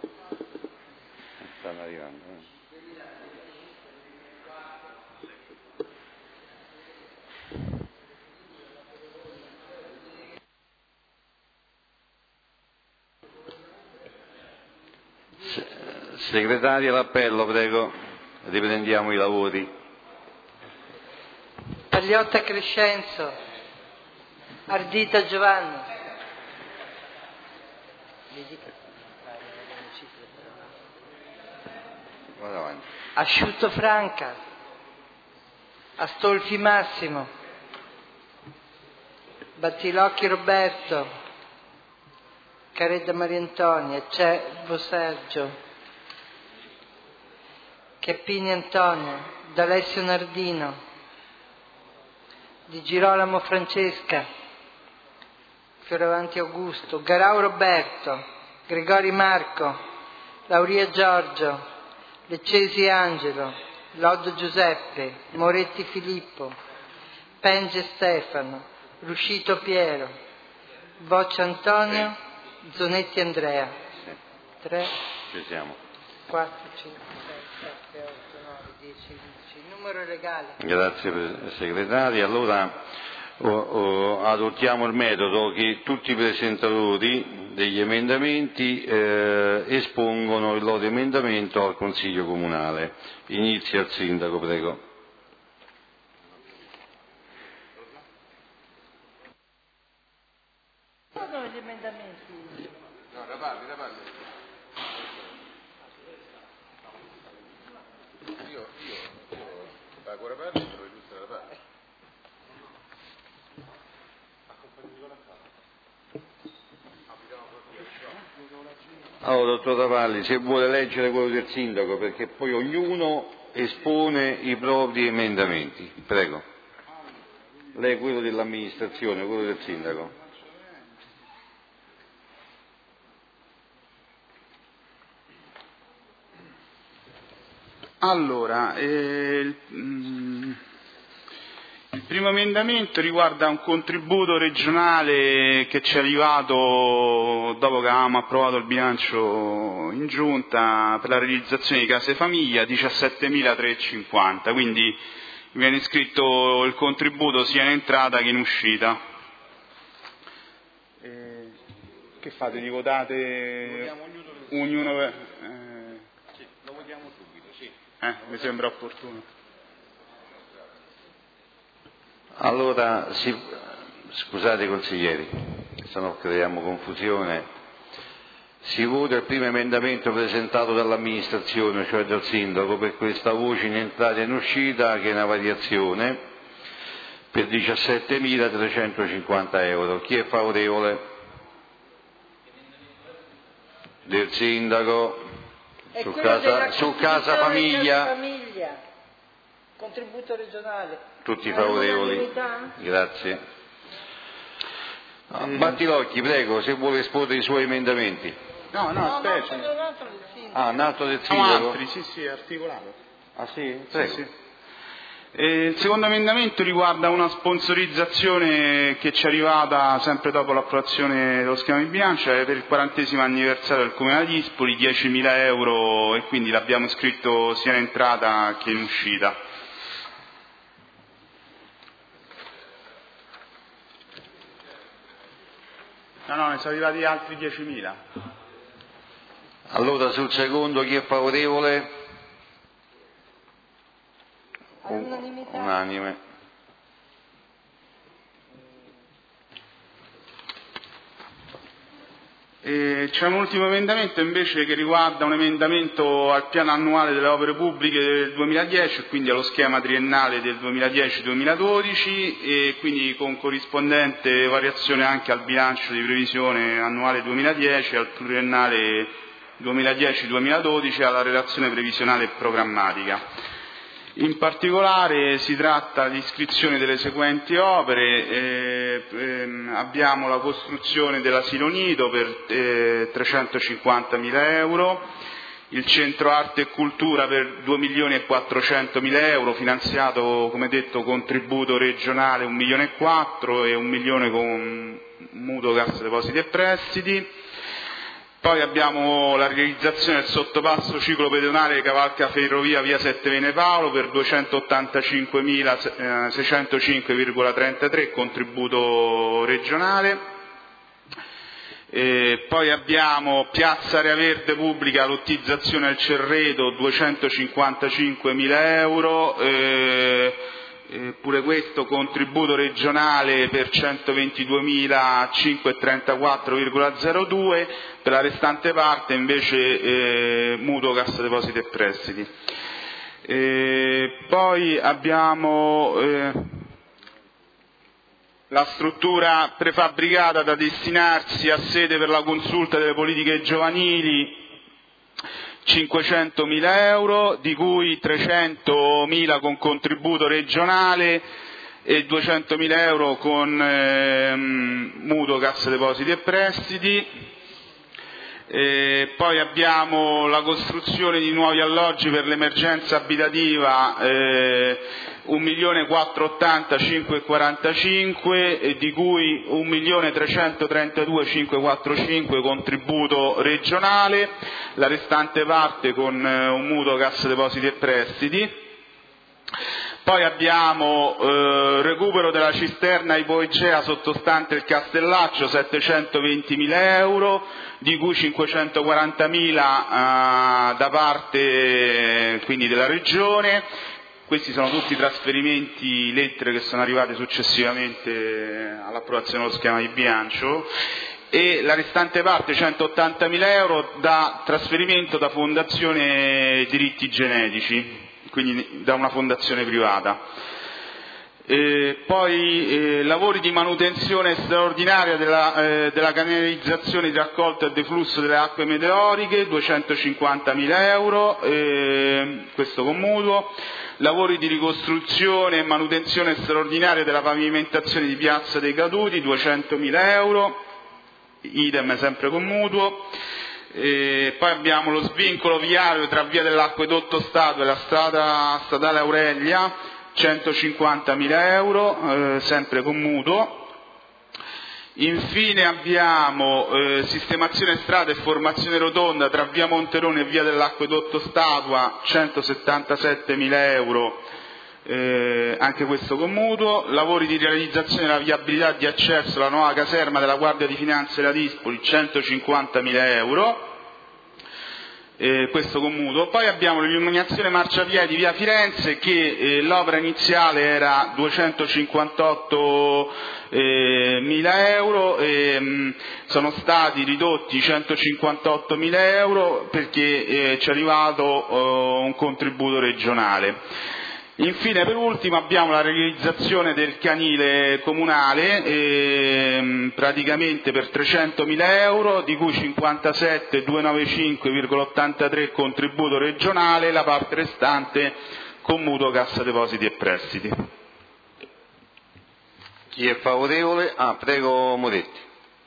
Stanno arrivando. Segretaria, l'appello, prego. Riprendiamo i lavori. Pagliotta Crescenzo. Ardita Giovanni. Vado avanti. Asciutto Franca. Astolfi Massimo. Battilocchi Roberto. Caredda Maria Antonia. Cervo Sergio. Chiappini Antonio. D'Alessio Nardino. Di Girolamo Francesca. Fioravanti Augusto. Garau Roberto. Gregori Marco. Lauria Giorgio. Leccesi Angelo. Loddo Giuseppe. Moretti Filippo. Penge Stefano. Ruscito Piero. Boccia Antonio. Zonetti Andrea. 3. Ci siamo. 4, 5, 6, 7, 8, 9, 10, 11. Il numero legale. Grazie segretaria. Allora adottiamo il metodo che tutti i presentatori degli emendamenti espongono il loro emendamento al Consiglio Comunale. Inizia il Sindaco, prego. Sono gli emendamenti. No, da parli. Io pago la parte e poi giusto la parte. Allora, dottor Ravalli, se vuole leggere quello del Sindaco, perché poi ognuno espone i propri emendamenti. Prego. Lei quello dell'amministrazione, quello del Sindaco. Allora, il primo emendamento riguarda un contributo regionale che ci è arrivato dopo che avevamo approvato il bilancio in giunta per la realizzazione di case famiglia, 17.350, quindi viene iscritto il contributo sia in entrata che in uscita. Che fate? Li votate ognuno per... Sì, lo votiamo subito, sì. Mi sembra opportuno. Allora, scusate consiglieri, se no creiamo confusione. Si vota il primo emendamento presentato dall'amministrazione, cioè dal Sindaco, per questa voce in entrata e in uscita, che è una variazione per 17.350 euro. Chi è favorevole? Del Sindaco su casa famiglia. Contributo regionale. Tutti favorevoli? Grazie. Battilocchi, prego, se vuole esporre i suoi emendamenti. No, aspetta. Un altro del Sindaco? Altri, sì, articolato. Ah sì? Prego. Sì. Il secondo emendamento riguarda una sponsorizzazione che ci è arrivata sempre dopo l'approvazione dello schema di bilancio, è per il 40° anniversario del Comune di Dispoli, 10.000 euro, e quindi l'abbiamo iscritto sia in entrata che in uscita. No, ne sono arrivati altri 10.000. Allora sul secondo chi è favorevole? Unanime. C'è un ultimo emendamento invece che riguarda un emendamento al piano annuale delle opere pubbliche del 2010, quindi allo schema triennale del 2010-2012, e quindi con corrispondente variazione anche al bilancio di previsione annuale 2010, al pluriennale 2010-2012 e alla relazione previsionale e programmatica. In particolare si tratta di iscrizione delle seguenti opere. Abbiamo la costruzione dell'asilo nido per 350.000 euro, il centro arte e cultura per 2.400.000 euro, finanziato come detto contributo regionale 1.400.000 e 1 milione con mutuo Cassa Depositi e Prestiti. Poi abbiamo la realizzazione del sottopasso ciclo pedonale cavalca ferrovia via Sette Vene Paolo per 285.605,33 contributo regionale. Poi abbiamo Piazza Area Verde Pubblica, lottizzazione al Cerreto, 255.000 euro, pure questo contributo regionale per 122.534,02, per la restante parte invece mutuo Cassa Depositi e Prestiti. Poi abbiamo la struttura prefabbricata da destinarsi a sede per la consulta delle politiche giovanili, 500.000 euro, di cui 300.000 con contributo regionale e 200.000 euro con mutuo Cassa Depositi e Prestiti. Poi abbiamo la costruzione di nuovi alloggi per l'emergenza abitativa, 1.480.545, di cui 1.332.545 contributo regionale, la restante parte con un mutuo Cassa Depositi e Prestiti. Poi abbiamo recupero della cisterna ipoegea sottostante il Castellaccio, 720.000 euro, di cui 540.000 da parte quindi della Regione. Questi sono tutti trasferimenti, lettere che sono arrivate successivamente all'approvazione dello schema di bilancio, e la restante parte, 180.000 euro, da trasferimento da Fondazione Diritti Genetici, quindi da una fondazione privata. Poi lavori di manutenzione straordinaria della canalizzazione di raccolta e deflusso delle acque meteoriche, 250.000 euro, questo con mutuo. Lavori di ricostruzione e manutenzione straordinaria della pavimentazione di Piazza dei Caduti, 200.000 euro, idem sempre con mutuo. Poi abbiamo lo svincolo viario tra via dell'Acquedotto Stato e la strada statale Aurelia, 150.000 euro, sempre con mutuo. Infine abbiamo sistemazione strade e formazione rotonda tra via Monterone e via dell'Acquedotto Statua, 177.000 euro, anche questo con mutuo. Lavori di realizzazione della viabilità di accesso alla nuova caserma della Guardia di Finanza della Dispoli, 150.000 euro, questo con mutuo. Poi abbiamo l'illuminazione marciapiedi via Firenze, che l'opera iniziale era 258.000 euro, sono stati ridotti 158.000 euro perché ci è arrivato un contributo regionale. Infine, per ultimo, abbiamo la realizzazione del canile comunale, praticamente per 300.000 euro, di cui 57.295,83 contributo regionale, la parte restante con mutuo Cassa Depositi e Prestiti. Chi è favorevole? Prego Moretti.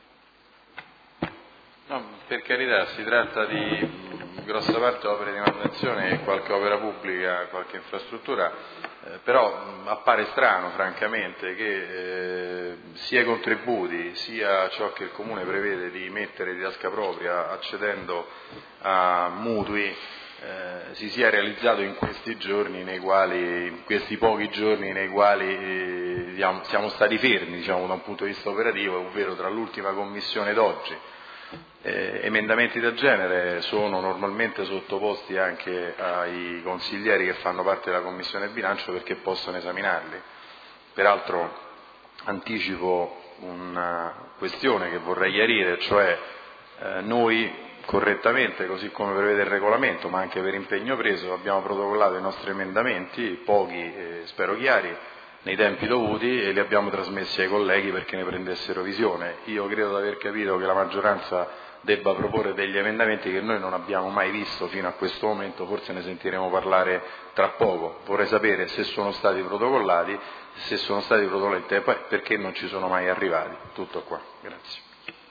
No, per carità, si tratta di grossa parte opere di manutenzione e qualche opera pubblica, qualche infrastruttura, però appare strano francamente che sia i contributi sia ciò che il Comune prevede di mettere di tasca propria accedendo a mutui si sia realizzato in questi giorni nei quali, in questi pochi giorni nei quali siamo stati fermi, diciamo, da un punto di vista operativo, ovvero tra l'ultima commissione ed oggi. Emendamenti del genere sono normalmente sottoposti anche ai consiglieri che fanno parte della Commissione Bilancio perché possono esaminarli. Peraltro anticipo una questione che vorrei chiarire, cioè noi correttamente, così come prevede il regolamento, ma anche per impegno preso, abbiamo protocollato i nostri emendamenti, pochi spero chiari, nei tempi dovuti, e li abbiamo trasmessi ai colleghi perché ne prendessero visione. Io credo di aver capito che la maggioranza debba proporre degli emendamenti che noi non abbiamo mai visto fino a questo momento, forse ne sentiremo parlare tra poco. Vorrei sapere se sono stati protocollati, se sono stati protocollati e poi perché non ci sono mai arrivati. Tutto qua, grazie.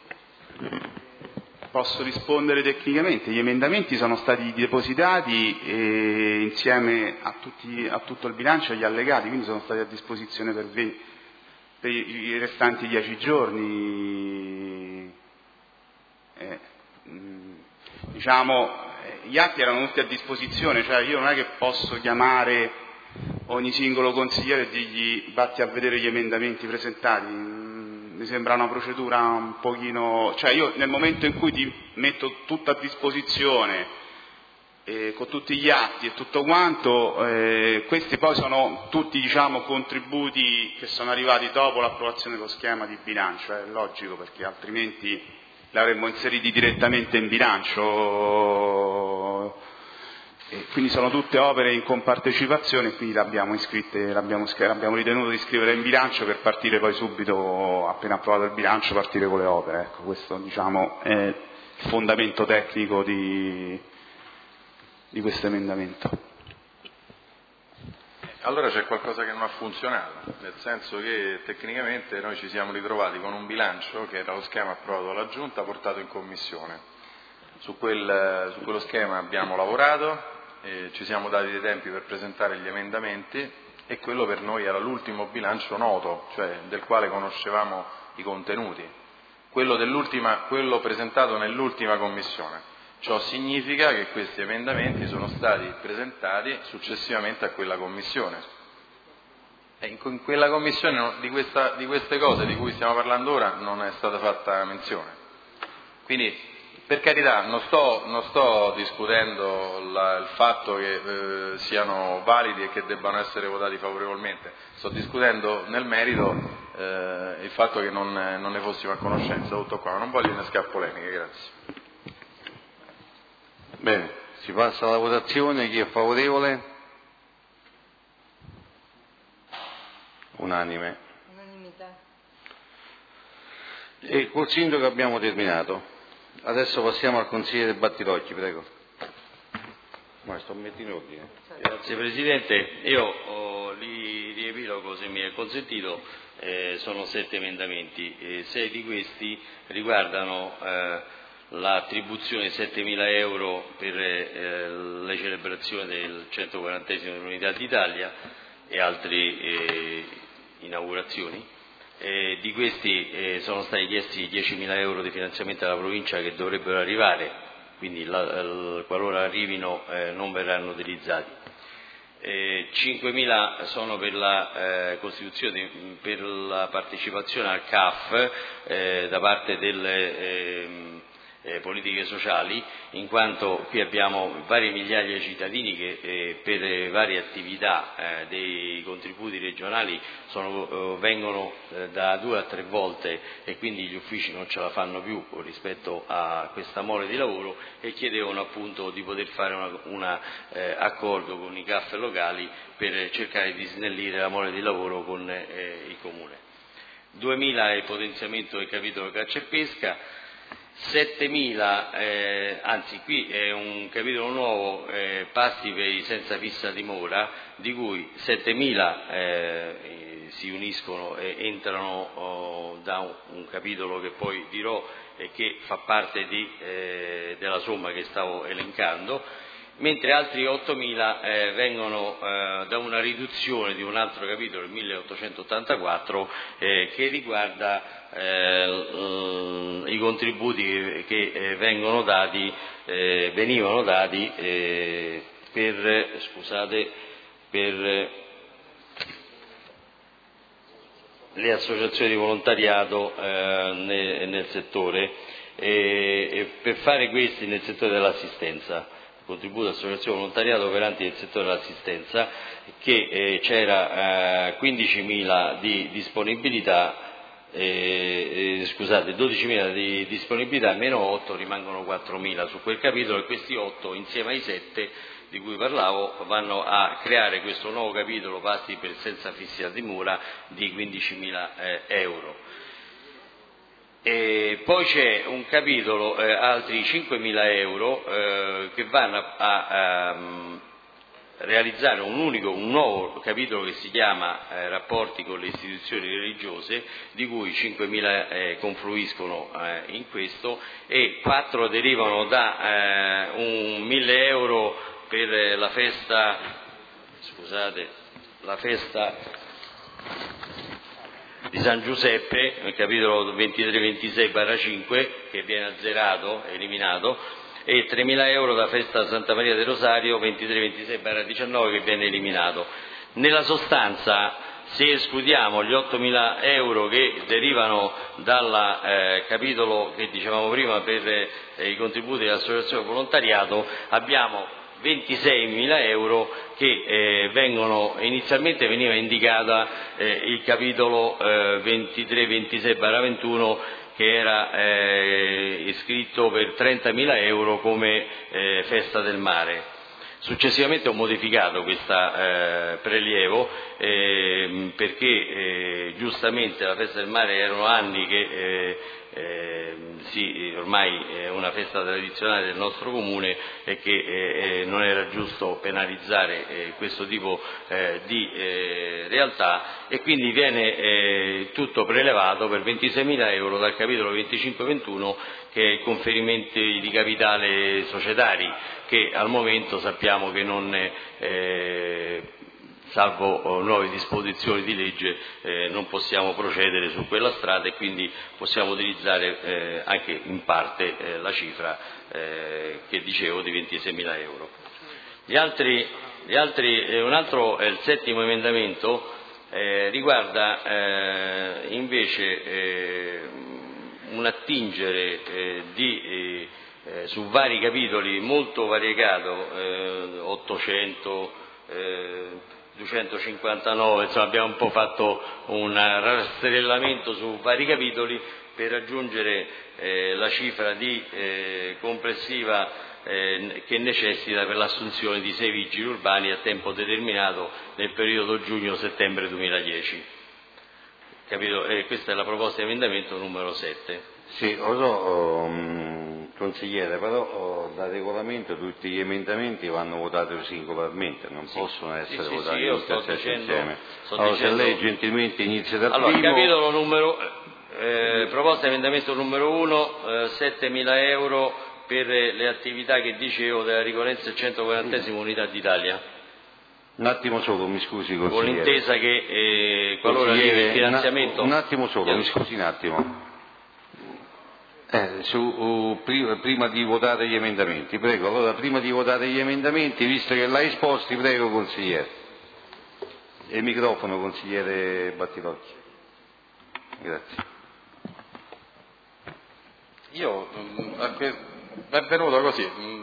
Posso rispondere tecnicamente? Gli emendamenti sono stati depositati insieme a tutto il bilancio e agli allegati, quindi sono stati a disposizione per i restanti 10 giorni. gli atti erano tutti a disposizione, cioè io non è che posso chiamare ogni singolo consigliere e dirgli vatti a vedere gli emendamenti presentati. Mi sembra una procedura un pochino, cioè io nel momento in cui ti metto tutto a disposizione con tutti gli atti e tutto quanto, questi poi sono tutti contributi che sono arrivati dopo l'approvazione dello schema di bilancio, è logico, perché altrimenti li avremmo inseriti direttamente in bilancio, e quindi sono tutte opere in compartecipazione, quindi l'abbiamo ritenuto di iscrivere in bilancio per partire poi subito, appena approvato il bilancio, partire con le opere. Ecco, questo è il fondamento tecnico di questo emendamento. Allora c'è qualcosa che non ha funzionato, nel senso che tecnicamente noi ci siamo ritrovati con un bilancio che era lo schema approvato dalla Giunta portato in Commissione. Su quello schema abbiamo lavorato, ci siamo dati dei tempi per presentare gli emendamenti e quello per noi era l'ultimo bilancio noto, cioè del quale conoscevamo i contenuti, quello presentato nell'ultima Commissione. Ciò significa che questi emendamenti sono stati presentati successivamente a quella commissione. E in quella commissione di queste cose di cui stiamo parlando ora non è stata fatta menzione. Quindi, per carità, non sto discutendo il fatto che siano validi e che debbano essere votati favorevolmente, sto discutendo nel merito il fatto che non ne fossimo a conoscenza. Tutto qua, non voglio innescare polemiche, grazie. Bene, si passa alla votazione. Chi è favorevole? Unanime. Unanimità. E col sindaco abbiamo terminato. Adesso passiamo al consigliere Battilocchi, prego. Ma sto mettendo in ordine. Grazie Presidente, io li riepilogo, se mi è consentito. Sono 7 emendamenti, 6 di questi riguardano l'attribuzione di 7.000 euro per le celebrazioni del 140esimo dell'Unità d'Italia e altre inaugurazioni. Di questi sono stati chiesti 10.000 euro di finanziamento alla provincia che dovrebbero arrivare, quindi qualora arrivino non verranno utilizzati. 5.000 sono per la costituzione, per la partecipazione al CAF da parte delle politiche sociali, in quanto qui abbiamo varie migliaia di cittadini che per varie attività dei contributi regionali vengono da 2 a 3 volte e quindi gli uffici non ce la fanno più rispetto a questa mole di lavoro e chiedevano appunto di poter fare un accordo con i CAF locali per cercare di snellire la mole di lavoro con il Comune. 2.000 è il potenziamento del capitolo caccia e pesca. 7.000, anzi qui è un capitolo nuovo, pasti per i senza fissa dimora, di cui 7.000 si uniscono e entrano da un capitolo che poi dirò e che fa parte della somma che stavo elencando, mentre altri 8.000 vengono da una riduzione di un altro capitolo, il 1884, che riguarda i contributi che venivano dati per le associazioni di volontariato nel settore, e per fare questi nel settore dell'assistenza. Contributo associazione volontariato operanti nel settore dell'assistenza, che c'era 15.000 di disponibilità, 12.000 di disponibilità, meno 8 rimangono 4.000 su quel capitolo, e questi 8 insieme ai 7 di cui parlavo vanno a creare questo nuovo capitolo pasti per senza fissa dimora di 15.000 euro. E poi c'è un capitolo, altri 5.000 euro che vanno a realizzare un nuovo capitolo che si chiama rapporti con le istituzioni religiose, di cui 5.000 confluiscono in questo e 4 derivano da un 1.000 euro per la festa di San Giuseppe, nel capitolo 23-26/5, che viene azzerato, eliminato, e 3.000 euro da Festa Santa Maria del Rosario 23-26/19 che viene eliminato. Nella sostanza, se escludiamo gli 8.000 euro che derivano dal capitolo che dicevamo prima per i contributi dell'associazione volontariato, abbiamo 26.000 euro che inizialmente veniva indicata il capitolo 23-26/21 che era iscritto per 30.000 euro come Festa del Mare. Successivamente ho modificato questo prelievo perché giustamente la Festa del Mare erano anni che ormai è una festa tradizionale del nostro comune e che non era giusto penalizzare questo tipo di realtà, e quindi viene tutto prelevato per 26.000 euro dal capitolo 25-21 che è il conferimento di capitale societari, che al momento sappiamo che non salvo nuove disposizioni di legge non possiamo procedere su quella strada, e quindi possiamo utilizzare anche in parte la cifra che dicevo di 26.000 euro. Un altro, il settimo emendamento, riguarda invece un attingere su vari capitoli molto variegato, 800, 259, insomma abbiamo un po' fatto un rastrellamento su vari capitoli per raggiungere la cifra complessiva che necessita per l'assunzione di 6 vigili urbani a tempo determinato nel periodo giugno-settembre 2010. Questa è la proposta di emendamento numero 7. Sì, consigliere, però da regolamento tutti gli emendamenti vanno votati singolarmente, non possono essere votati tutti insieme. Allora, se lei gentilmente inizia dal primo. Capitolo proposta di emendamento numero 1, 7.000 euro per le attività che dicevo della ricorrenza del 140esima Unità d'Italia. Un attimo solo, mi scusi consigliere. Con l'intesa che qualora arrivi il finanziamento. Un attimo solo, mi scusi un attimo. Prima di votare gli emendamenti, prego. Allora, prima di votare gli emendamenti, visto che l'ha esposti, prego consigliere. E il microfono, consigliere Battilocchi. Grazie. è venuto così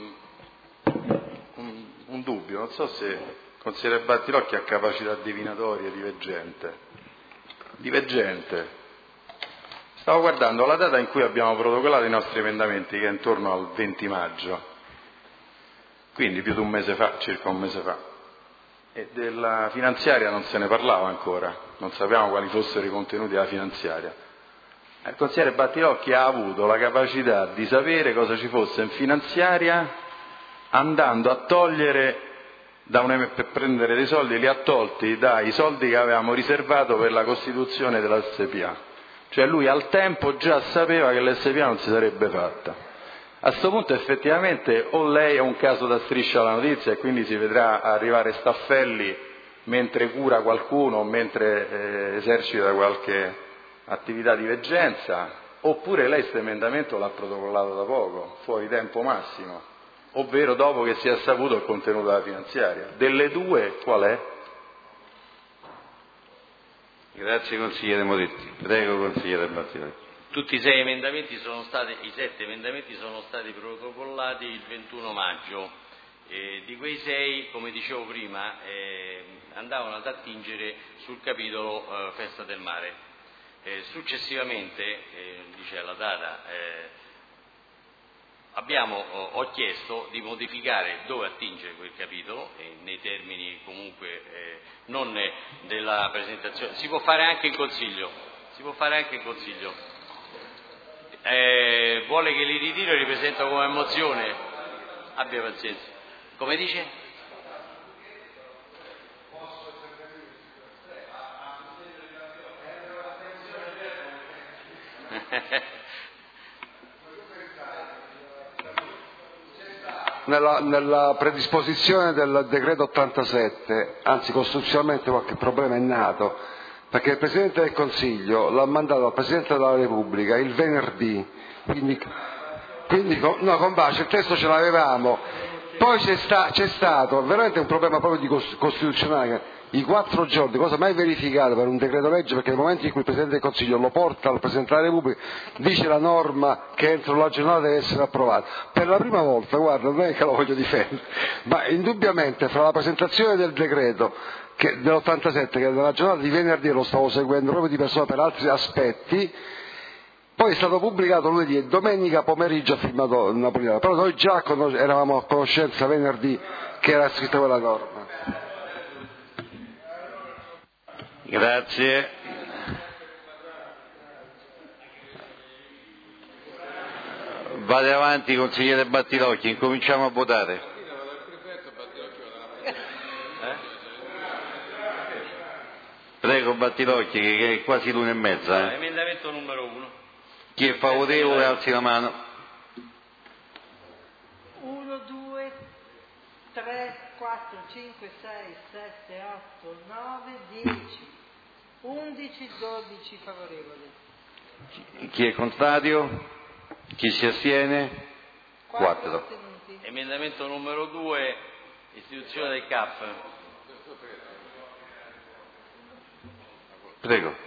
un dubbio, non so se il consigliere Battilocchi ha capacità divinatorie divergente. Stavo guardando la data in cui abbiamo protocollato i nostri emendamenti, che è intorno al 20 maggio, quindi più di un mese fa, circa un mese fa, e della finanziaria non se ne parlava ancora, non sapevamo quali fossero i contenuti della finanziaria. Il consigliere Battilocchi ha avuto la capacità di sapere cosa ci fosse in finanziaria andando a togliere, per prendere dei soldi, li ha tolti dai soldi che avevamo riservato per la costituzione della SPA. Cioè lui al tempo già sapeva che l'SPA non si sarebbe fatta. A questo punto effettivamente o lei è un caso da Striscia alla Notizia e quindi si vedrà arrivare staffelli mentre cura qualcuno o mentre esercita qualche attività di veggenza, oppure lei questo emendamento l'ha protocollato da poco, fuori tempo massimo, ovvero dopo che si è saputo il contenuto della finanziaria. Delle due qual è? Grazie consigliere Moretti. Prego consigliere Battilocchi. Tutti i 7 emendamenti sono stati protocollati il 21 maggio. Di quei 6, come dicevo prima, andavano ad attingere sul capitolo Festa del Mare. Successivamente, dice la data, ho chiesto di modificare dove attingere quel capitolo, nei termini comunque non della presentazione. Si può fare anche in consiglio. Vuole che li ritiro e ripresento come mozione? Abbia pazienza. Come dice? Nella predisposizione del decreto 87, anzi costituzionalmente qualche problema è nato, perché il Presidente del Consiglio l'ha mandato al Presidente della Repubblica il venerdì, quindi Quindi no, con pace, il testo ce l'avevamo. Poi c'è stato veramente un problema proprio di costituzionale. I 4 giorni, cosa mai verificata per un decreto legge, perché nel momento in cui il Presidente del Consiglio lo porta al Presidente della Repubblica, dice la norma che entro la giornata deve essere approvata. Per la prima volta, guarda, non è che lo voglio difendere, ma indubbiamente fra la presentazione del decreto dell'87, che nella giornata di venerdì lo stavo seguendo proprio di persona per altri aspetti, poi è stato pubblicato lunedì e domenica pomeriggio ha firmato Napolitano, però noi già eravamo a conoscenza venerdì che era scritta quella norma. Grazie. Vade avanti, consigliere Battilocchi, incominciamo a votare. Prego Battilocchi, che è quasi l'1:30. Emendamento numero 1. Chi è favorevole alzi la mano. 1, 2, 3, 4, 5, 6, 7, 8, 9, 10, 11, 12 favorevoli. Chi è contrario? Chi si astiene? 4. astenuti. Emendamento numero 2, istituzione del CAF. Prego.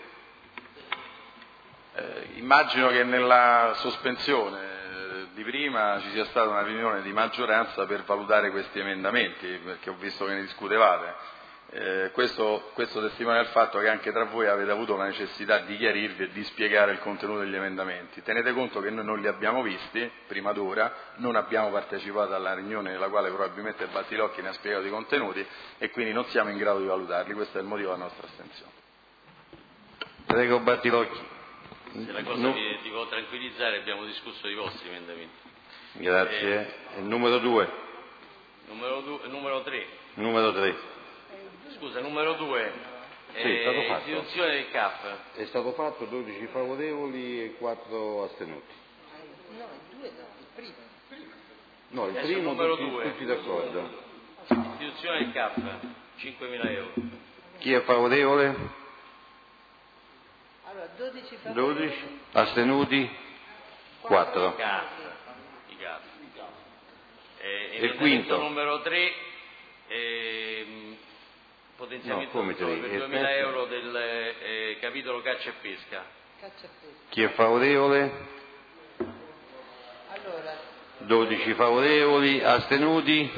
Immagino che nella sospensione di prima ci sia stata una riunione di maggioranza per valutare questi emendamenti, perché ho visto che ne discutevate. Questo testimonia il fatto che anche tra voi avete avuto la necessità di chiarirvi e di spiegare il contenuto degli emendamenti. Tenete conto che noi non li abbiamo visti prima d'ora, non abbiamo partecipato alla riunione nella quale probabilmente Battilocchi ne ha spiegato i contenuti e quindi non siamo in grado di valutarli. Questo è il motivo della nostra astensione. Prego Battilocchi. Se la cosa ti può tranquillizzare, abbiamo discusso i vostri emendamenti. Grazie. Numero 2. Numero 3. Numero 3. Scusa, numero 2. Sì, è stato fatto. Istituzione del CAF. È stato fatto 12 favorevoli e 4 astenuti. No, il 2 no, il primo. No, il Adesso primo numero tutti, 2. tutti d'accordo. Istituzione del CAF, 5.000 euro. Chi è favorevole? Allora, 12 favorevoli. 12. Astenuti? 4. CAF. I CAF. Il quinto? Numero 3. Potenziamento per 2.000 euro del capitolo caccia e pesca. Caccia e pesca. Chi è favorevole? Allora, 12 favorevoli, astenuti?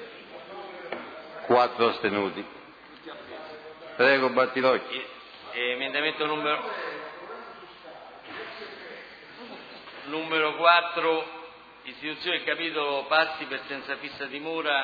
4 astenuti. Prego Battilocchi. Emendamento numero 4, istituzione del capitolo passi per senza fissa dimora,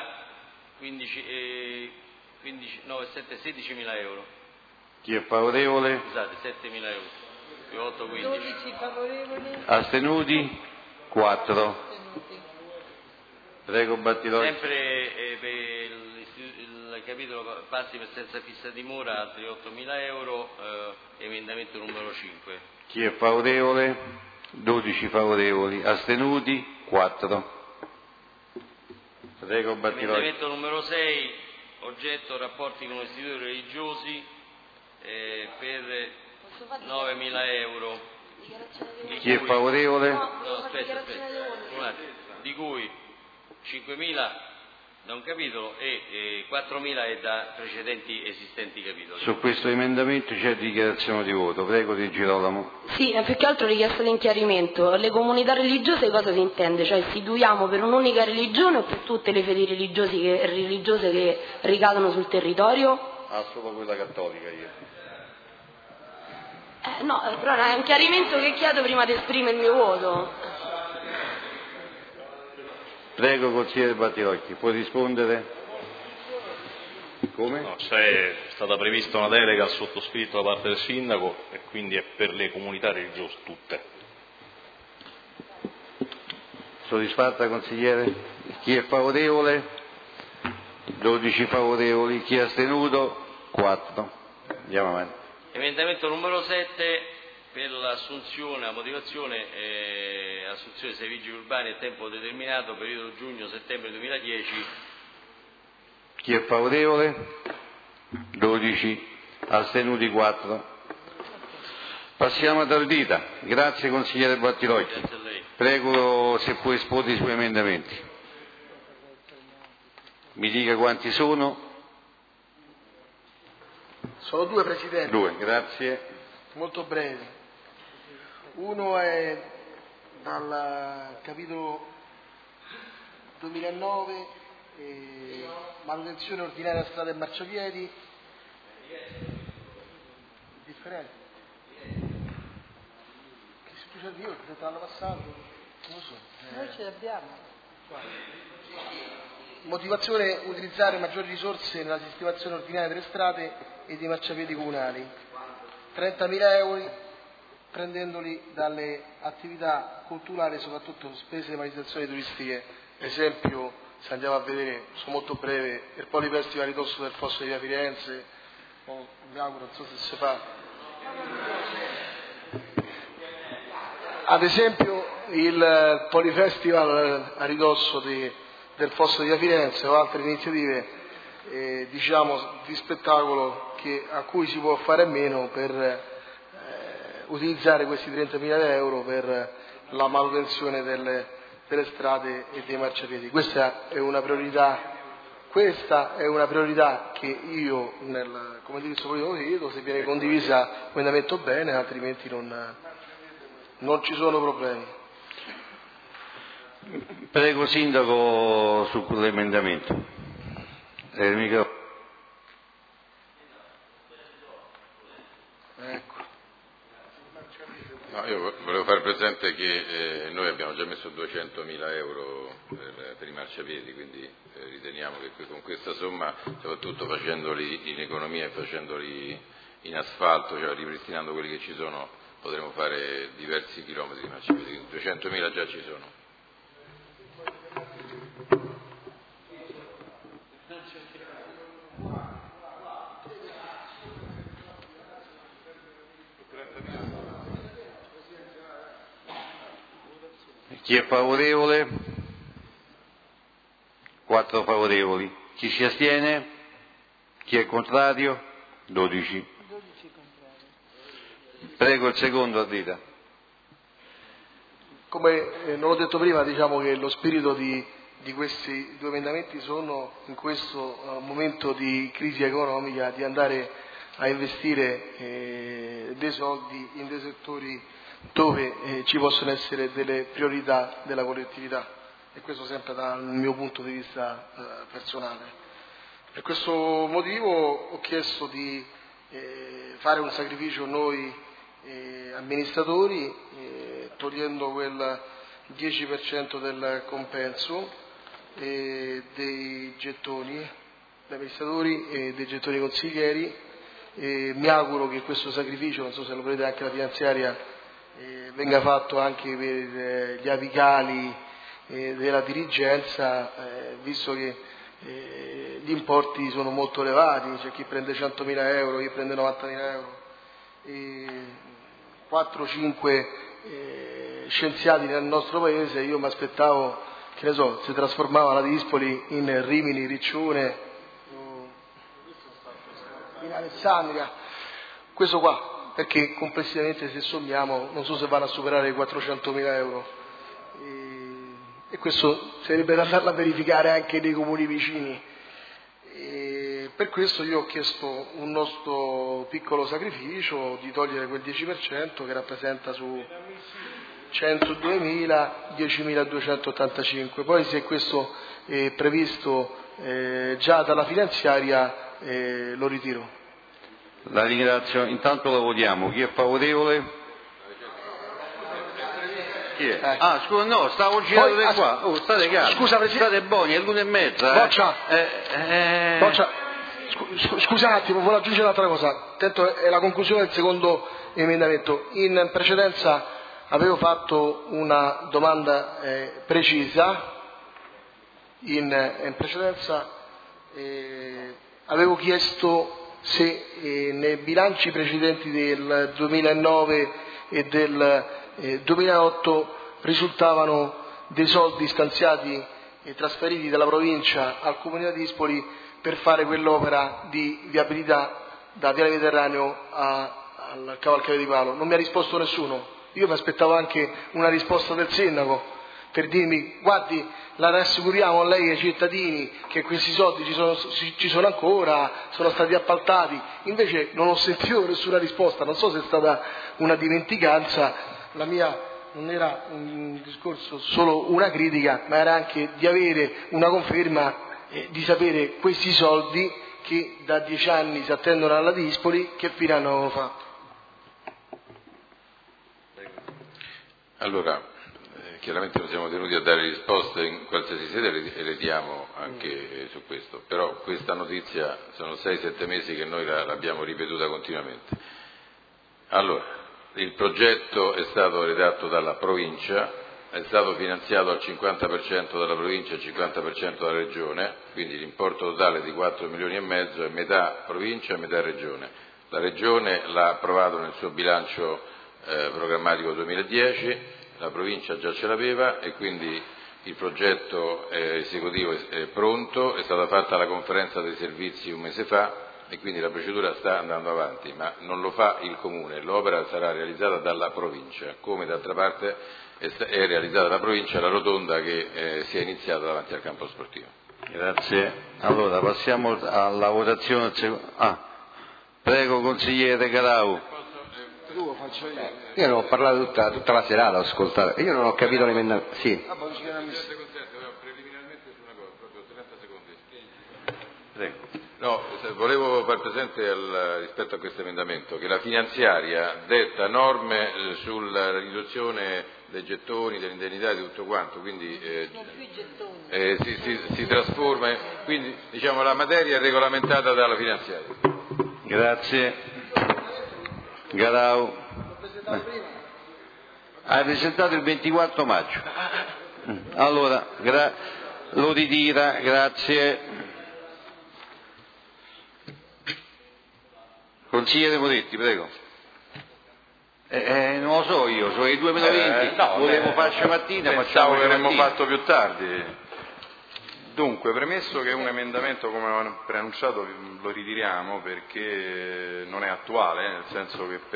16.000 euro. Chi è favorevole? Scusate, 7.000 euro. Più 8, 15. 12 favorevoli. Astenuti? 4. Astenuti. Prego Battilocchi. Sempre per il capitolo passi per senza fissa dimora, altri 8.000 euro, emendamento numero 5. Chi è favorevole? 12 favorevoli, astenuti? 4. Prego Battilocchi. Emendamento numero 6, oggetto rapporti con istituti religiosi per 9.000 euro. Chi è favorevole? No, aspetta. Un attimo. Di cui 5.000 da un capitolo e 4.000 è da precedenti esistenti capitoli. Su questo emendamento c'è dichiarazione di voto. Prego Di Girolamo. Sì, più che altro richiesta di chiarimento. Le comunità religiose cosa si intende? Cioè istituiamo per un'unica religione o per tutte le fedi religiose che ricadono sul territorio? Ah, solo quella cattolica io. No, però è un chiarimento che chiedo prima di esprimere il mio voto. Prego consigliere Battilocchi, può rispondere? Come? No, c'è stata prevista una delega al sottoscritto da parte del sindaco e quindi è per le comunità religiose tutte. Soddisfatta consigliere? Chi è favorevole? 12 favorevoli, chi è astenuto? 4. Andiamo avanti. Emendamento numero 7 per l'assunzione, la motivazione assunzione dei vigili urbani a tempo determinato, periodo giugno-settembre 2010. Chi è favorevole? 12. Astenuti 4. Passiamo ad Ardita. Grazie consigliere Battilocchi. Grazie a lei. Prego se può esporre i suoi emendamenti. Mi dica quanti sono. Sono due, Presidente. Due, grazie. Molto brevi. Uno è dal capitolo 2009, manutenzione ordinaria strade e marciapiedi. Differente. Che succede io? L'anno passato? Non lo so. Noi ce l'abbiamo. Motivazione: utilizzare maggiori risorse nella sistemazione ordinaria delle strade e dei marciapiedi comunali. 30.000 euro prendendoli dalle attività culturali, soprattutto spese di manifestazioni turistiche. Esempio, se andiamo a vedere, sono molto breve, il Polifestival a ridosso del Fosso di Via Firenze, mi auguro, non so se si fa. Ad esempio il Polifestival a ridosso del Fosso di Via Firenze o altre iniziative di spettacolo a cui si può fare a meno per utilizzare questi 30.000 euro per la manutenzione delle strade e dei marciapiedi. Questa è una priorità che io come indirizzo politico vedo, se viene condivisa emendamento bene, altrimenti non ci sono problemi. Prego Sindaco su quell'emendamento. Ecco. No, io volevo fare presente che noi abbiamo già messo 200.000 euro per i marciapiedi, quindi riteniamo che con questa somma, soprattutto facendoli in economia e facendoli in asfalto, cioè ripristinando quelli che ci sono, potremo fare diversi chilometri di marciapiedi, quindi 200.000 già ci sono. Chi è favorevole? 4 favorevoli. Chi si astiene? Chi è contrario? 12. Prego il secondo, Ardita. Come non l'ho detto prima, diciamo che lo spirito di questi due emendamenti sono, in questo momento di crisi economica, di andare a investire dei soldi in dei settori dove ci possono essere delle priorità della collettività, e questo sempre dal mio punto di vista personale. Per questo motivo ho chiesto di fare un sacrificio noi amministratori, togliendo quel 10% del compenso dei gettoni degli amministratori e dei gettoni consiglieri. Mi auguro che questo sacrificio, non so se lo prevede anche la finanziaria, venga fatto anche per gli apicali della dirigenza, visto che gli importi sono molto elevati, c'è chi prende 100.000 euro, chi prende 90.000 euro, 4-5 scienziati nel nostro paese. Io mi aspettavo, che ne so, si trasformava la Dispoli in Rimini, Riccione, in Alessandria, questo qua, perché complessivamente, se sommiamo, non so se vanno a superare i 400.000 euro, e questo sarebbe da andarla a verificare anche nei comuni vicini. Per questo io ho chiesto un nostro piccolo sacrificio di togliere quel 10% che rappresenta su 102.000 10.285. Poi, se questo è previsto già dalla finanziaria, lo ritiro. La ringrazio. Intanto la votiamo. Chi è favorevole? Chi è? Ah, scusa, no, stavo girando di qua. Oh, state calmi. Scusa, Presidente. State buoni, è l'1:30. Boccia. Boccia. Scusa un attimo, volevo aggiungere un'altra cosa. Attento, è la conclusione del secondo emendamento. In precedenza avevo fatto una domanda precisa. In precedenza avevo chiesto se nei bilanci precedenti del 2009 e del 2008 risultavano dei soldi stanziati e trasferiti dalla provincia al Comune di Dispoli per fare quell'opera di viabilità da Viale Mediterraneo al Cavalcavia di Palo. Non mi ha risposto nessuno. Io mi aspettavo anche una risposta del sindaco per dirmi: guardi, la rassicuriamo a lei e ai cittadini che questi soldi ci sono ancora, sono stati appaltati. Invece non ho sentito nessuna risposta, non so se è stata una dimenticanza. La mia non era un discorso solo una critica, ma era anche di avere una conferma, di sapere questi soldi che da 10 anni si attendono alla Dispoli che fine hanno fatto. Allora, chiaramente non siamo tenuti a dare risposte in qualsiasi sede e le diamo anche su questo, però questa notizia sono 6-7 mesi che noi l'abbiamo ripetuta continuamente. Allora, il progetto è stato redatto dalla provincia, è stato finanziato al 50% dalla provincia e al 50% dalla regione, quindi l'importo totale di 4 milioni e mezzo è metà provincia e metà regione. La regione l'ha approvato nel suo bilancio programmatico 2010, la provincia già ce l'aveva e quindi il progetto esecutivo è pronto, è stata fatta la conferenza dei servizi un mese fa e quindi la procedura sta andando avanti, ma non lo fa il Comune, l'opera sarà realizzata dalla provincia, come d'altra parte è realizzata la provincia la rotonda che si è iniziata davanti al campo sportivo. Grazie. Allora passiamo alla votazione. Prego consigliere Garau. Io non ho parlato tutta la serata, ho ascoltato, io non ho capito l'emendamento. Sì. No, volevo far presente rispetto a questo emendamento che la finanziaria detta norme sulla riduzione dei gettoni, delle indennità e di tutto quanto, quindi si trasforma, quindi diciamo la materia è regolamentata dalla finanziaria. Grazie. Garau. Hai presentato il 24 maggio. Allora, lo ritira, grazie. Consigliere Moretti, prego. Non lo so io, sono i 2020, volevo fare stamattina, pensavo che avremmo fatto più tardi. Dunque, premesso che un emendamento, come ho preannunciato, lo ritiriamo perché non è attuale, nel senso che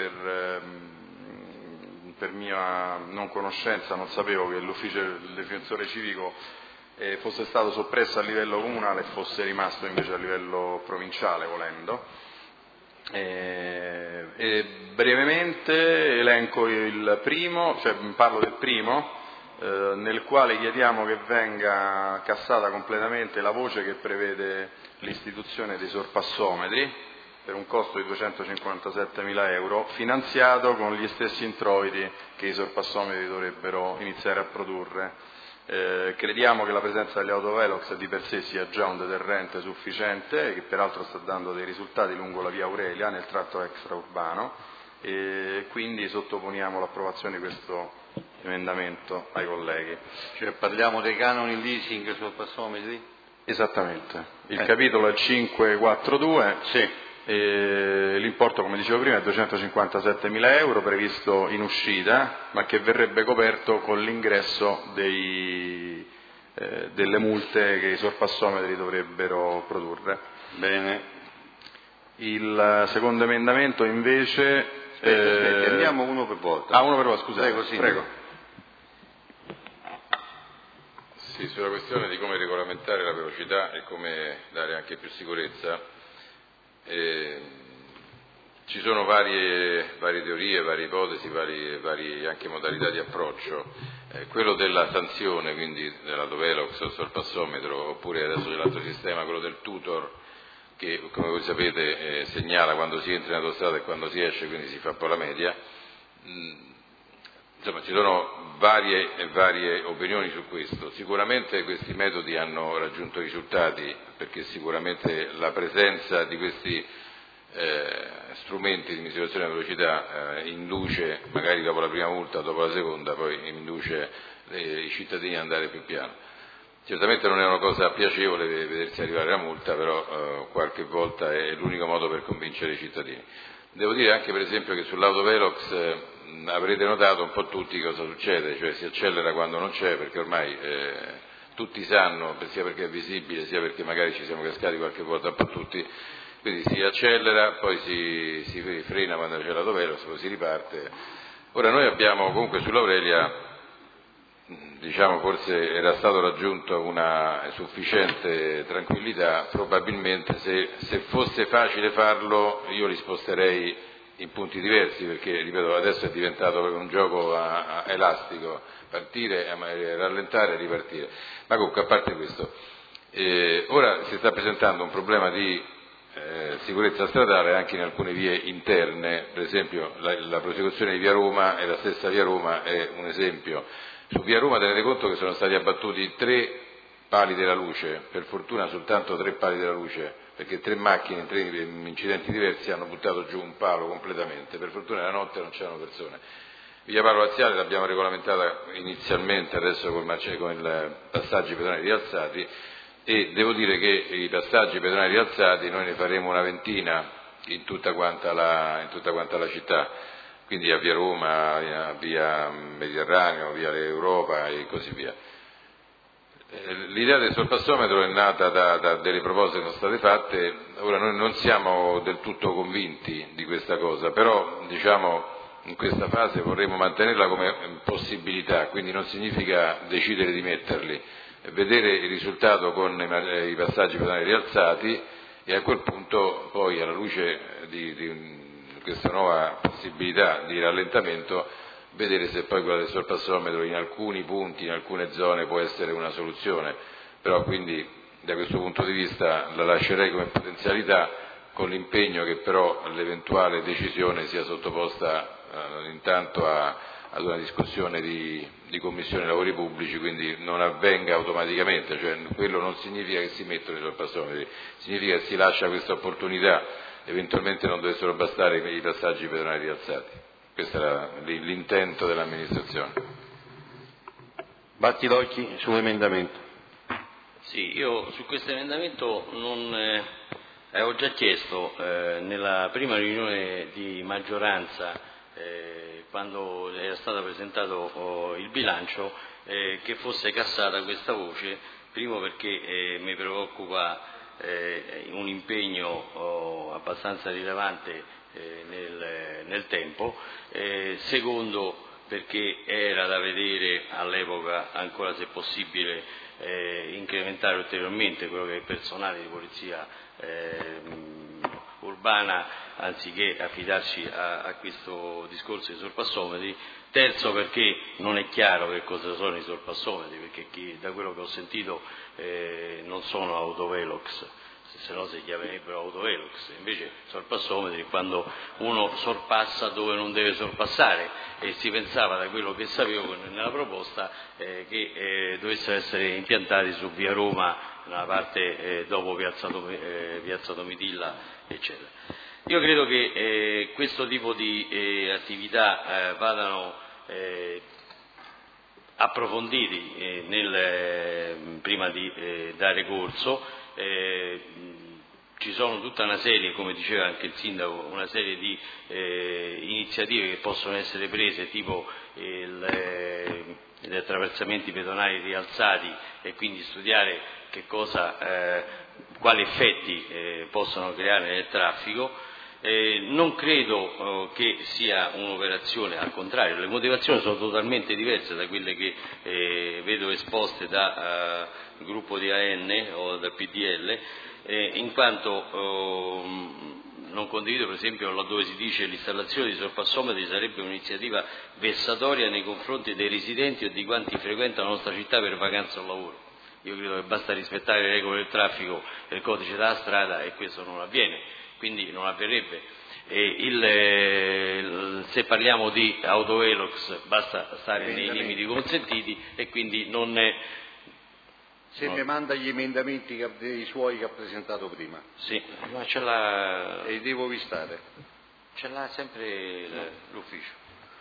per mia non conoscenza non sapevo che l'ufficio del difensore civico fosse stato soppresso a livello comunale e fosse rimasto invece a livello provinciale, volendo. Brevemente elenco il primo, cioè parlo del primo, nel quale chiediamo che venga cassata completamente la voce che prevede l'istituzione dei sorpassometri per un costo di 257.000 euro, finanziato con gli stessi introiti che i sorpassometri dovrebbero iniziare a produrre. Crediamo che la presenza degli autovelox di per sé sia già un deterrente sufficiente, che peraltro sta dando dei risultati lungo la via Aurelia nel tratto extraurbano, e quindi sottoponiamo l'approvazione di questo emendamento ai colleghi. Cioè parliamo dei canoni leasing sorpassometri? Esattamente. Il capitolo è 542. Sì. L'importo, come dicevo prima, è 257.000 euro previsto in uscita, ma che verrebbe coperto con l'ingresso delle multe che i sorpassometri dovrebbero produrre. Bene. Il secondo emendamento invece... andiamo uno per volta. Uno per volta, scusate. Prego. Sì, sulla questione di come regolamentare la velocità e come dare anche più sicurezza. Ci sono varie teorie, varie ipotesi, varie anche modalità di approccio. Quello della sanzione, quindi dell'autovelox o sorpassometro, oppure adesso c'è l'altro sistema, quello del tutor, che come voi sapete segnala quando si entra in autostrada e quando si esce, quindi si fa poi la media. Insomma, ci sono varie opinioni su questo. Sicuramente questi metodi hanno raggiunto risultati, perché sicuramente la presenza di questi strumenti di misurazione della velocità induce, magari dopo la prima multa, dopo la seconda, poi induce i cittadini ad andare più piano. Certamente non è una cosa piacevole vedersi arrivare la multa, però qualche volta è l'unico modo per convincere i cittadini. Devo dire anche per esempio che sull'autovelox avrete notato un po' tutti cosa succede, cioè si accelera quando non c'è, perché ormai tutti sanno, sia perché è visibile, sia perché magari ci siamo cascati qualche volta un po' tutti, quindi si accelera, poi si frena quando c'è l'autovelox, poi si riparte. Ora noi abbiamo comunque sull'Aurelia, diciamo, forse era stato raggiunto una sufficiente tranquillità, probabilmente se fosse facile farlo io li sposterei in punti diversi, perché ripeto adesso è diventato proprio un gioco elastico, partire, rallentare e ripartire. Ma comunque a parte questo, ora si sta presentando un problema di sicurezza stradale anche in alcune vie interne, per esempio la prosecuzione di Via Roma e la stessa Via Roma è un esempio. Su Via Roma tenete conto che sono stati abbattuti 3 pali della luce, per fortuna soltanto 3 pali della luce, perché 3 macchine in 3 incidenti diversi hanno buttato giù un palo completamente, per fortuna la notte non c'erano persone. Via Paolo Laziale l'abbiamo regolamentata inizialmente, adesso con i passaggi pedonali rialzati, e devo dire che i passaggi pedonali rialzati noi ne faremo una ventina in tutta quanta la città, quindi a Via Roma, a Via Mediterraneo, Via Europa e così via. L'idea del sorpassometro è nata da delle proposte che sono state fatte. Ora noi non siamo del tutto convinti di questa cosa, però diciamo in questa fase vorremmo mantenerla come possibilità, quindi non significa decidere di metterli, vedere il risultato con i passaggi pedonali rialzati e a quel punto poi alla luce di questa nuova possibilità di rallentamento vedere se poi quella del sorpassometro in alcuni punti, in alcune zone può essere una soluzione, però quindi da questo punto di vista la lascerei come potenzialità, con l'impegno che però l'eventuale decisione sia sottoposta intanto ad una discussione di Commissione Lavori Pubblici, quindi non avvenga automaticamente, cioè quello non significa che si mettono i sorpassometri, significa che si lascia questa opportunità, eventualmente non dovessero bastare i passaggi pedonali rialzati. Questo era l'intento dell'amministrazione. Battidocchi sull'emendamento. Sì, io su questo emendamento avevo già chiesto nella prima riunione di maggioranza, quando era stato presentato il bilancio, che fosse cassata questa voce, primo perché mi preoccupa un impegno abbastanza rilevante nel tempo, secondo perché era da vedere all'epoca ancora se possibile incrementare ulteriormente quello che è il personale di polizia urbana anziché affidarci a questo discorso di sorpassometri. Terzo perché non è chiaro che cosa sono i sorpassometri, perché da quello che ho sentito non sono autovelox, se no si chiamerebbero autovelox, invece sorpassometri quando uno sorpassa dove non deve sorpassare, e si pensava, da quello che sapevo nella proposta, che dovessero essere impiantati su Via Roma, nella parte dopo Piazza Domitilla, eccetera. Io credo che questo tipo di attività vadano approfonditi prima di dare corso. Ci sono tutta una serie, come diceva anche il sindaco, una serie di iniziative che possono essere prese, tipo gli attraversamenti pedonali rialzati, e quindi studiare quali effetti possono creare nel traffico. Non credo che sia un'operazione, al contrario, le motivazioni sono totalmente diverse da quelle che vedo esposte dal gruppo di AN o dal PDL, in quanto non condivido per esempio laddove si dice che l'installazione di sorpassometri sarebbe un'iniziativa vessatoria nei confronti dei residenti o di quanti frequentano la nostra città per vacanza o lavoro. Io credo che basta rispettare le regole del traffico e il codice della strada, e questo non avviene, quindi non avverrebbe. Se parliamo di autovelox basta stare nei limiti consentiti, e quindi non è... Se mi manda gli emendamenti dei suoi che ha presentato prima. Sì, ma ce l'ha... E devo vistare. Ce l'ha sempre l'ufficio.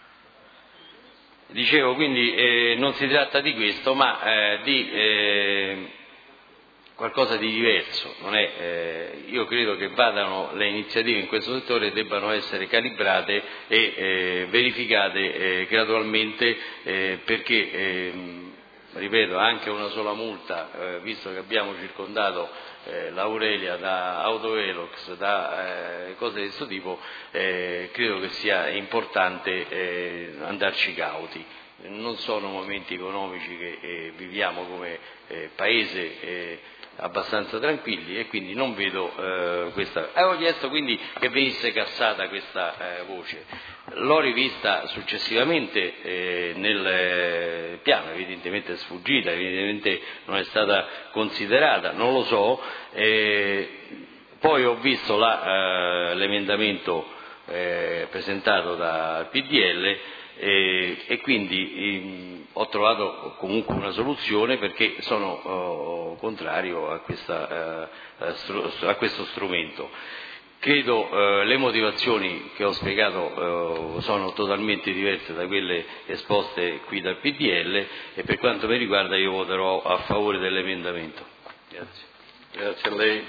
Dicevo, quindi non si tratta di questo, ma di qualcosa di diverso. Non è, io credo che le iniziative in questo settore debbano essere calibrate e verificate gradualmente, perché ripeto, anche una sola multa, visto che abbiamo circondato l'Aurelia da autovelox, da cose di questo tipo, credo che sia importante andarci cauti. Non sono momenti economici che viviamo come paese abbastanza tranquilli e quindi non vedo questa. Avevo chiesto quindi che venisse cassata questa voce. L'ho rivista successivamente nel piano, evidentemente è sfuggita, evidentemente non è stata considerata, non lo so. Poi ho visto l'emendamento presentato dal PDL e quindi ho trovato comunque una soluzione, perché sono contrario a questo strumento. Credo le motivazioni che ho spiegato sono totalmente diverse da quelle esposte qui dal PDL e per quanto mi riguarda io voterò a favore dell'emendamento. Grazie. Grazie a lei.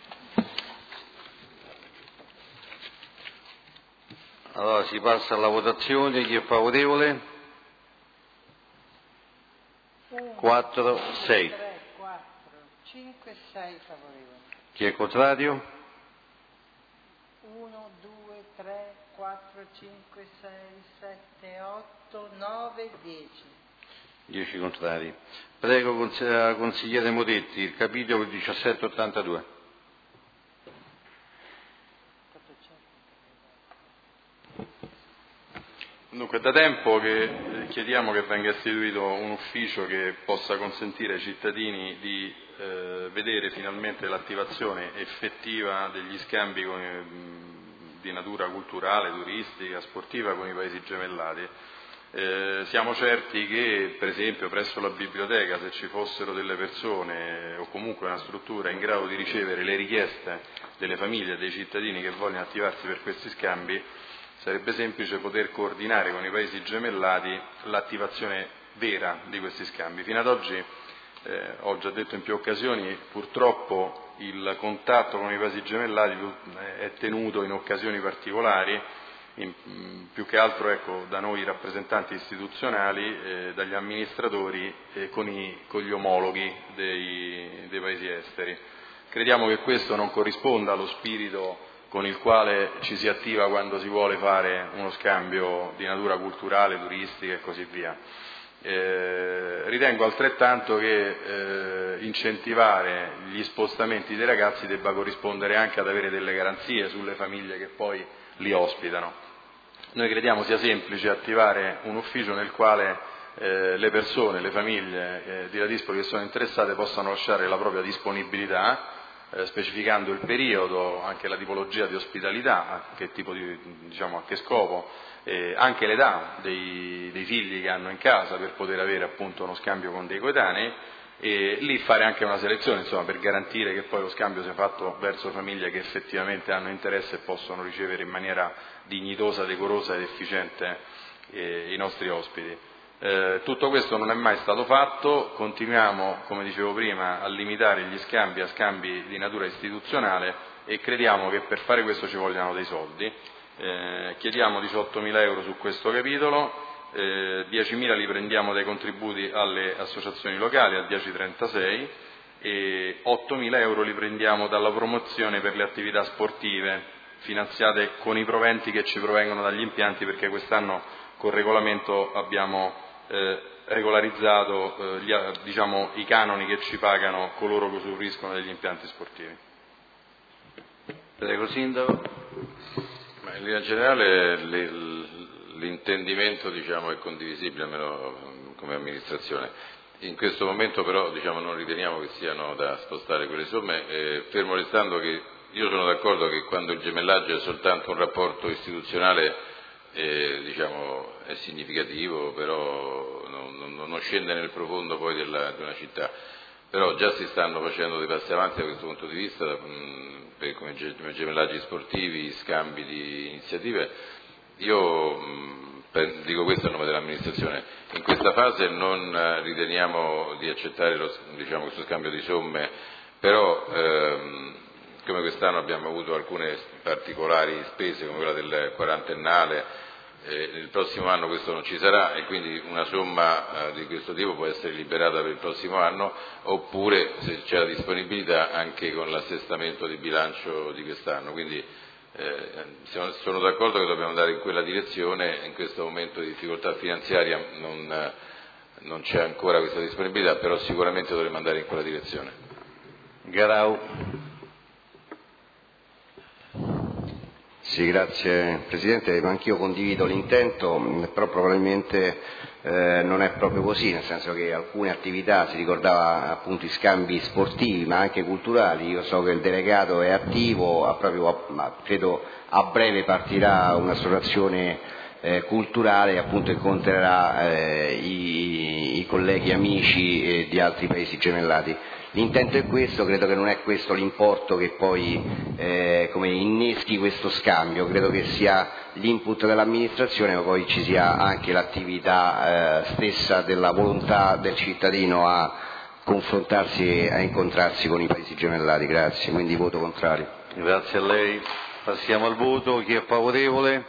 Allora si passa alla votazione. Chi è favorevole? 4, 6. 3, 4, 5, 6 favorevoli. Chi è contrario? 1, 2, 3, 4, 5, 6, 7, 8, 9, 10. 10 contrari. Prego consigliere Moretti, il capitolo 1782. Dunque, da tempo che chiediamo che venga istituito un ufficio che possa consentire ai cittadini di vedere finalmente l'attivazione effettiva degli scambi di natura culturale, turistica, sportiva con i paesi gemellati. Siamo certi che, per esempio, presso la biblioteca, se ci fossero delle persone o comunque una struttura in grado di ricevere le richieste delle famiglie e dei cittadini che vogliono attivarsi per questi scambi, sarebbe semplice poter coordinare con i paesi gemellati l'attivazione vera di questi scambi. Fino ad oggi, ho già detto in più occasioni, purtroppo il contatto con i paesi gemellati è tenuto in occasioni particolari, più che altro da noi rappresentanti istituzionali, dagli amministratori con gli omologhi dei paesi esteri. Crediamo che questo non corrisponda allo spirito con il quale ci si attiva quando si vuole fare uno scambio di natura culturale, turistica e così via. Ritengo altrettanto che incentivare gli spostamenti dei ragazzi debba corrispondere anche ad avere delle garanzie sulle famiglie che poi li ospitano. Noi crediamo sia semplice attivare un ufficio nel quale le persone, le famiglie di Ladispoli che sono interessate possano lasciare la propria disponibilità, specificando il periodo, anche la tipologia di ospitalità, a che tipo a che scopo, anche l'età dei figli che hanno in casa per poter avere appunto uno scambio con dei coetanei e lì fare anche una selezione, per garantire che poi lo scambio sia fatto verso famiglie che effettivamente hanno interesse e possono ricevere in maniera dignitosa, decorosa ed efficiente i nostri ospiti. Tutto questo non è mai stato fatto, continuiamo, come dicevo prima, a limitare gli scambi a scambi di natura istituzionale e crediamo che per fare questo ci vogliano dei soldi. Chiediamo 18.000 euro su questo capitolo, 10.000 li prendiamo dai contributi alle associazioni locali a 10,36 e 8.000 euro li prendiamo dalla promozione per le attività sportive finanziate con i proventi che ci provengono dagli impianti, perché quest'anno col regolamento abbiamo regolarizzato i canoni che ci pagano coloro che usufruiscono degli impianti sportivi. Prego Sindaco. Ma in linea generale l'intendimento è condivisibile, almeno come amministrazione. In questo momento però non riteniamo che siano da spostare quelle somme, fermo restando che io sono d'accordo che quando il gemellaggio è soltanto un rapporto istituzionale è significativo, come non scende nel profondo poi di una città, però già si stanno facendo dei passi avanti da questo punto di vista, come gemellaggi sportivi, scambi di iniziative. Io dico questo a nome dell'amministrazione, in questa fase non riteniamo di accettare questo scambio di somme, però come quest'anno abbiamo avuto alcune particolari spese come quella del quarantennale, il prossimo anno questo non ci sarà e quindi una somma di questo tipo può essere liberata per il prossimo anno, oppure, se c'è la disponibilità, anche con l'assestamento di bilancio di quest'anno. Quindi sono d'accordo che dobbiamo andare in quella direzione. In questo momento di difficoltà finanziaria non c'è ancora questa disponibilità, però sicuramente dovremo andare in quella direzione. Garau. Sì, grazie Presidente, anch'io condivido l'intento, però probabilmente non è proprio così, nel senso che alcune attività, si ricordava appunto i scambi sportivi ma anche culturali, io so che il delegato è attivo, credo a breve partirà un'associazione culturale, appunto incontrerà i colleghi amici di altri paesi gemellati. L'intento è questo, credo che non è questo l'importo che poi come inneschi questo scambio, credo che sia l'input dell'amministrazione, ma poi ci sia anche l'attività stessa della volontà del cittadino a confrontarsi e a incontrarsi con i paesi gemellati. Grazie, quindi voto contrario. Grazie a lei. Passiamo al voto. Chi è favorevole?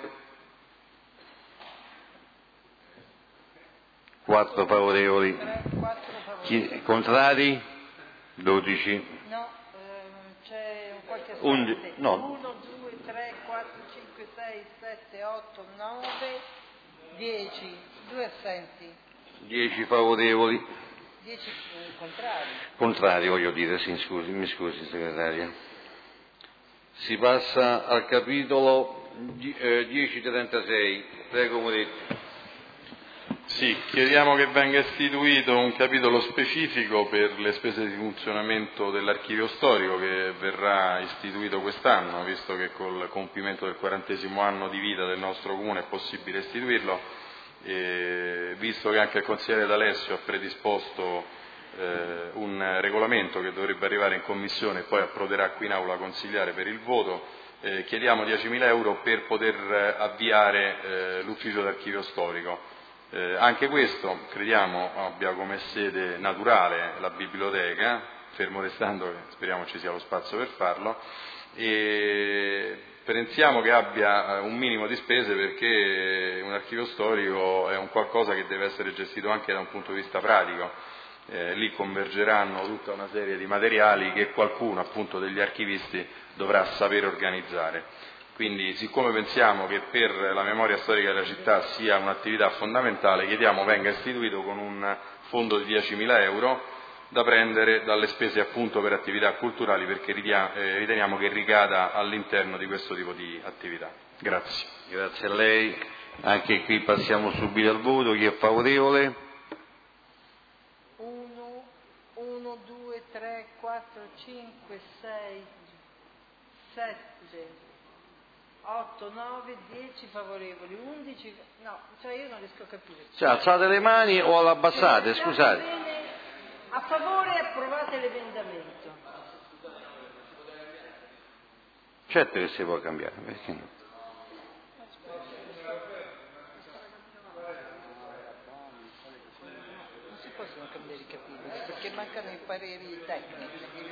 4 favorevoli. Contrari? 12. No, c'è un qualche assente. No. 1, 2, 3, 4, 5, 6, 7, 8, 9, 10. 2 assenti. 10 favorevoli. 10 contrari. Contrari, voglio dire, sì, mi scusi segretaria. Si passa al capitolo 1036. Prego Moretti. Sì, chiediamo che venga istituito un capitolo specifico per le spese di funzionamento dell'archivio storico che verrà istituito quest'anno, visto che col compimento del 40° anno di vita del nostro comune è possibile istituirlo, e visto che anche il consigliere D'Alessio ha predisposto un regolamento che dovrebbe arrivare in commissione e poi approderà qui in aula consigliare per il voto, chiediamo 10.000 euro per poter avviare l'ufficio d'archivio storico. Anche questo crediamo abbia come sede naturale la biblioteca, fermo restando che speriamo ci sia lo spazio per farlo, e pensiamo che abbia un minimo di spese perché un archivio storico è un qualcosa che deve essere gestito anche da un punto di vista pratico. Lì convergeranno tutta una serie di materiali che qualcuno, appunto degli archivisti, dovrà sapere organizzare. Quindi, siccome pensiamo che per la memoria storica della città sia un'attività fondamentale, chiediamo venga istituito con un fondo di 10.000 euro da prendere dalle spese appunto per attività culturali, perché riteniamo che ricada all'interno di questo tipo di attività. Grazie. Grazie a lei. Anche qui passiamo subito al voto. Chi è favorevole? 1, 2, 3, 4, 5, 6, 7... 8, 9, 10 favorevoli, 11, no, cioè io non riesco a capire. Cioè, alzate le mani o l'abbassate, scusate. Bene, a favore approvate l'emendamento. Certo che si può cambiare, perché no? Non si possono cambiare i capitoli, perché mancano i pareri tecnici.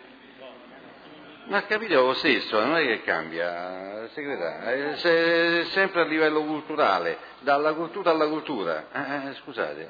Ma capito lo stesso, non è che cambia, segretario, è sempre a livello culturale, dalla cultura alla cultura, scusate.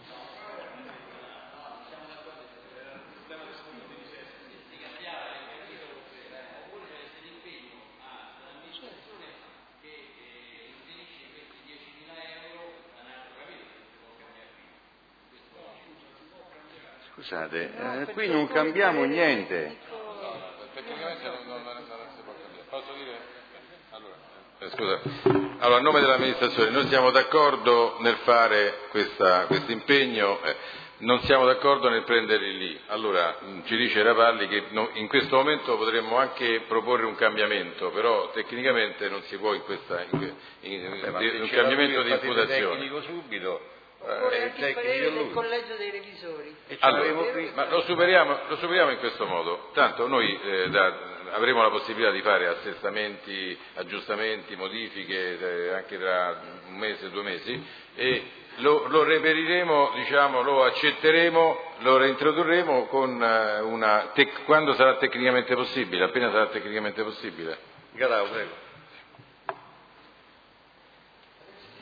Scusate, qui non cambiamo niente. Tecnicamente non si può cambiare. Posso dire? Allora, a nome dell'amministrazione, noi siamo d'accordo nel fare questo impegno, non siamo d'accordo nel prenderli lì. Allora, ci dice Rapalli che in questo momento potremmo anche proporre un cambiamento, però tecnicamente non si può un cambiamento di imputazione. Tecnico subito. Occorre anche il parere del collegio dei revisori. Allora, ma lo superiamo in questo modo. Tanto noi avremo la possibilità di fare assestamenti, aggiustamenti, modifiche anche tra 1 mese, 2 mesi, e lo reperiremo, diciamo, lo accetteremo, lo reintrodurremo quando sarà tecnicamente possibile, appena sarà tecnicamente possibile. Garau, prego.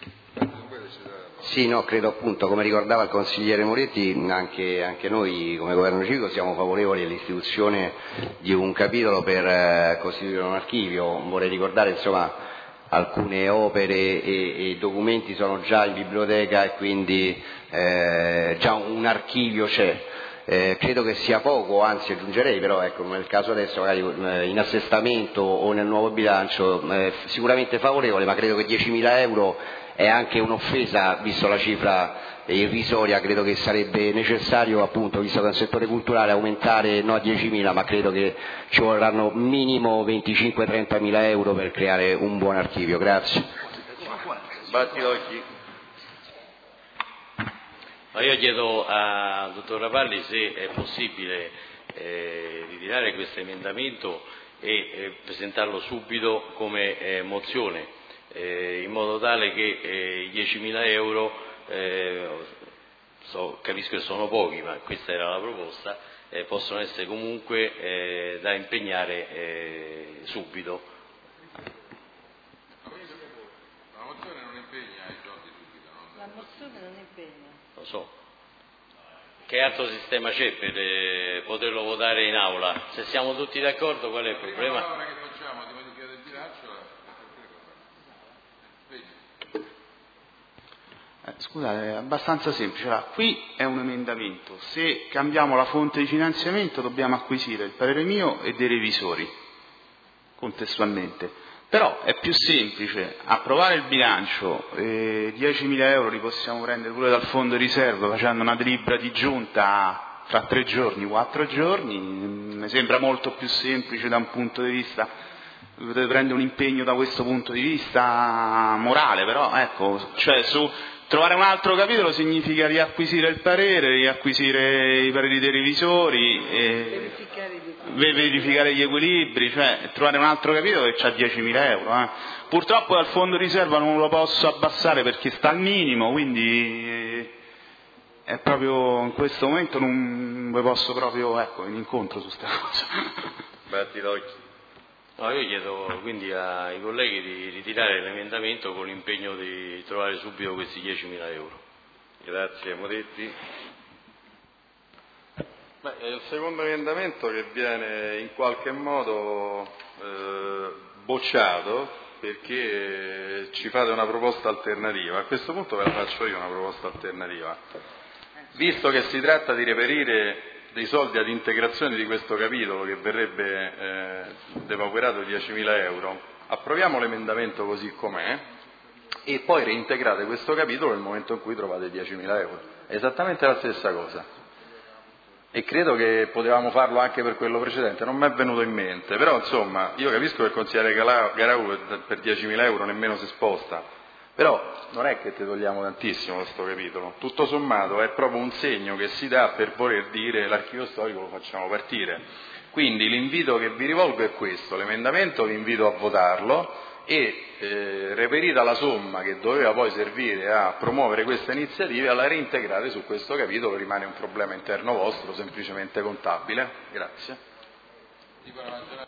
Sì, no, credo appunto, come ricordava il consigliere Moretti, anche noi come governo civico siamo favorevoli all'istituzione di un capitolo per costituire un archivio. Vorrei ricordare, insomma, alcune opere e documenti sono già in biblioteca e quindi già un archivio c'è. Credo che sia poco, anzi aggiungerei, però ecco, nel caso adesso magari in assestamento o nel nuovo bilancio sicuramente favorevole, ma credo che 10.000 euro è anche un'offesa, visto la cifra irrisoria. Credo che sarebbe necessario, appunto, visto che è un settore culturale, aumentare non a 10.000, ma credo che ci vorranno minimo 25-30.000 euro per creare un buon archivio. Grazie. Io chiedo al dottor Rapalli se è possibile ritirare questo emendamento e presentarlo subito come mozione, in modo tale che 10.000 euro, capisco che sono pochi, ma questa era la proposta, possono essere comunque da impegnare subito. La mozione non impegna i soldi subito, no? La mozione non impegna. Lo so. Che altro sistema c'è per poterlo votare in aula? Se siamo tutti d'accordo, qual è il problema? La prima che facciamo di modifica del bilancio Scusate, è abbastanza semplice. Qui è un emendamento. Se cambiamo la fonte di finanziamento dobbiamo acquisire il parere mio e dei revisori, contestualmente. Però è più semplice approvare il bilancio, 10.000 euro li possiamo prendere pure dal fondo riserva facendo una delibera di giunta fra 3 giorni, 4 giorni, mi sembra molto più semplice da un punto di vista, potete prendere un impegno da questo punto di vista morale, però ecco, cioè trovare un altro capitolo significa riacquisire il parere, riacquisire i pareri dei revisori, verificare gli equilibri, cioè trovare un altro capitolo che ha 10.000 euro. Purtroppo dal fondo riserva non lo posso abbassare perché sta al minimo, quindi è proprio in questo momento non vi posso proprio in incontro su questa cosa. No, io chiedo quindi ai colleghi di ritirare l'emendamento con l'impegno di trovare subito questi 10.000 euro. Grazie. Moretti. È il secondo emendamento che viene in qualche modo bocciato perché ci fate una proposta alternativa. A questo punto ve la faccio io una proposta alternativa. Visto che si tratta di reperire dei soldi ad integrazione di questo capitolo che verrebbe depauperato di 10.000 euro, approviamo l'emendamento così com'è e poi reintegrate questo capitolo nel momento in cui trovate 10.000 euro. È esattamente la stessa cosa. E credo che potevamo farlo anche per quello precedente, non mi è venuto in mente, però insomma io capisco che il consigliere Garau per 10.000 euro nemmeno si sposta, però non è che ti togliamo tantissimo questo capitolo, tutto sommato è proprio un segno che si dà per voler dire l'archivio storico lo facciamo partire. Quindi l'invito che vi rivolgo è questo, l'emendamento vi invito a votarlo e reperita la somma che doveva poi servire a promuovere queste iniziative, alla reintegrare su questo capitolo, rimane un problema interno vostro, semplicemente contabile. Grazie.